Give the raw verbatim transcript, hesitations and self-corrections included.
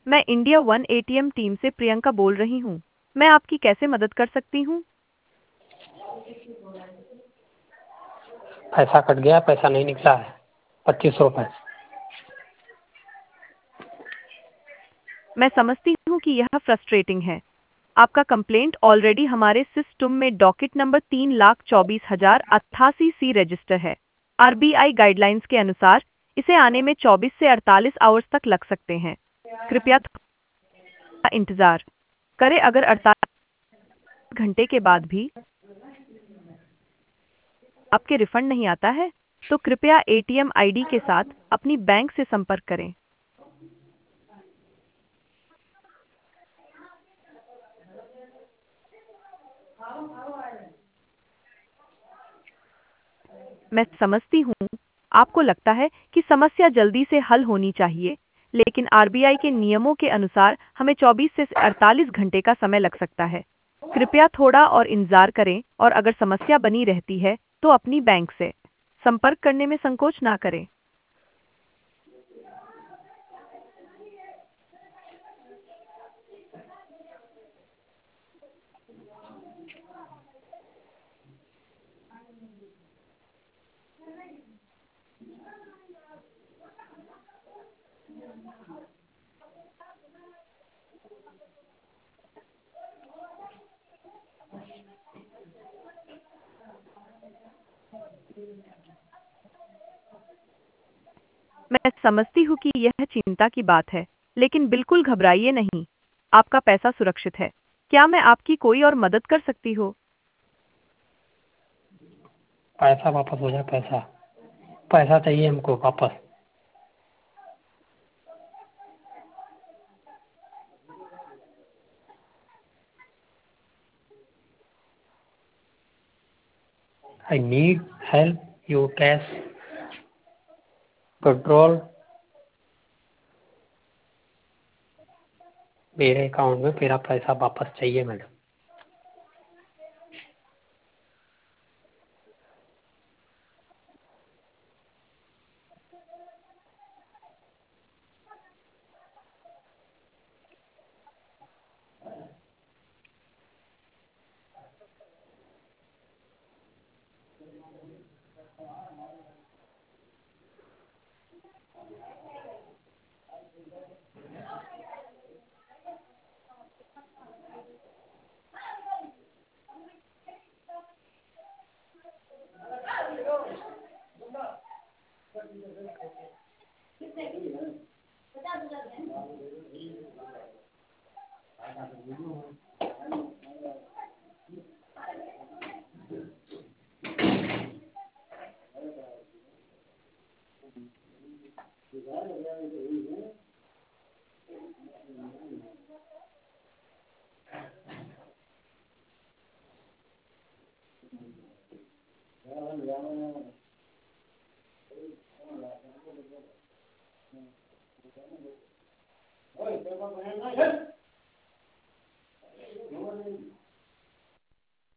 मैं India one ATM team से प्रियंका बोल रही हूँ। मैं आपकी कैसे मदद कर सकती हूँ? पैसा कट गया, पैसा नहीं निकला है, पच्चीस सौ रुपये। मैं समझती हूँ कि यह फ्रस्ट्रेटिंग है। आपका कंप्लेंट ऑलरेडी हमारे सिस्टम में डॉकेट नंबर तीन लाख चौबीस हजार अट्ठासी सी रजिस्टर है। आरबीआई गाइडलाइंस के अनुसार इसे आने में चौबीस से अड़तालीस आवर्स तक लग सकते हैं। कृपया थोड़ा इंतजार करें। अगर अड़तालीस घंटे के बाद भी आपके रिफंड नहीं आता है, तो कृपया एटीएम आईडी के साथ अपनी बैंक से संपर्क करें। मैं समझती हूँ, आपको लगता है कि समस्या जल्दी से हल होनी चाहिए, लेकिन आरबीआई के नियमों के अनुसार हमें चौबीस से अड़तालीस घंटे का समय लग सकता है। कृपया थोड़ा और इंतजार करें और अगर समस्या बनी रहती है, तो अपनी बैंक से संपर्क करने में संकोच ना करें। मैं समझती हूँ कि यह चिंता की बात है, लेकिन बिल्कुल घबराइए नहीं। आपका पैसा सुरक्षित है। क्या मैं आपकी कोई और मदद कर सकती हूँ? पैसा वापस हो जाए, पैसा पैसा चाहिए हमको वापस। I need help you cash petrol. मेरे अकाउंट में मेरा पैसा वापस चाहिए मैडम।